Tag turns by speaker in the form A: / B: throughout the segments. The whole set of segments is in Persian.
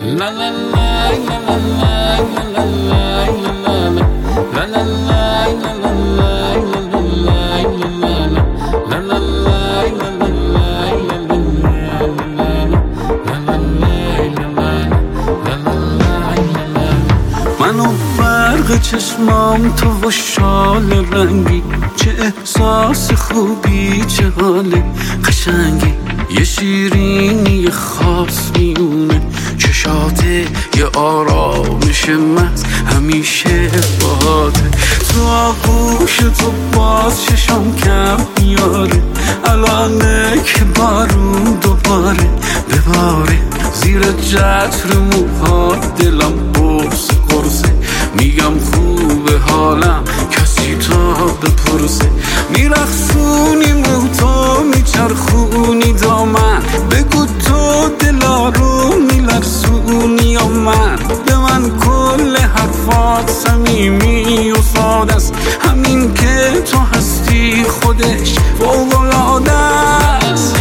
A: من و برق چشمام تو و شال رنگی، چه احساس خوبی، چه حال قشنگی. یه شیرینی خاص میونه چشاته، یه آرامش محض همیشه باهاته. تو آغوش تو باز چشم کم میاره، الانه که بارون دوباره بباره. زیر جتر موها دلم قرصه، میگم خوبه حالم کسی تا بپرسه. میرخصونی موتو میچرخونی دامن، بگو تو دلا رو میلرسونی یا من. به من کل حرفات صمیمی و ساده است، همین که تو هستی خودش فوق‌العاده است.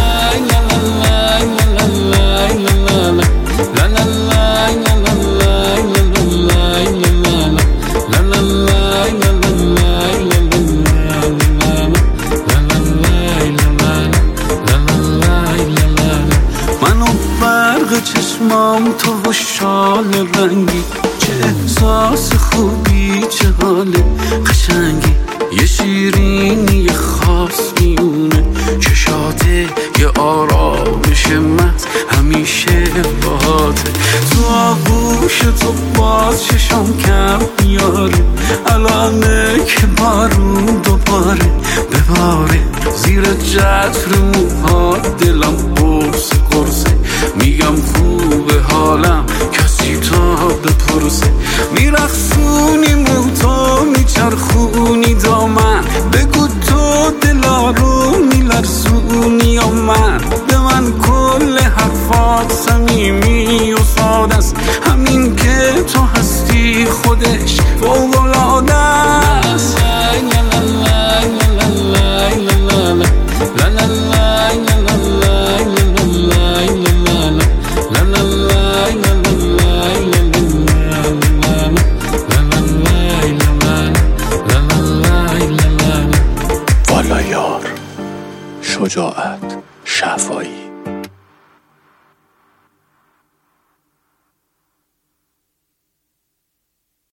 A: چشمام تو و شال رنگی، چه احساس خوبی، چه حال قشنگی. یه شیرینی خاص میونه چشاته، یه آرامش محض همیشه باهاته. تو آغوش تو باز چشم کم میاره، الانه که بارون دوباره بباره. زیر جتر موها دلم قرصه، میگم خوبه حالم کسی تا بپرسه. میرخصونی موتو میچرخونی دامن، بگو تو دلا رو میلرسونی یا من. به من کل حرفات صمیمی و ساده است، همین که تو هستی خودش فوق‌العاده است.
B: والا یار، شجاعت، شفایی.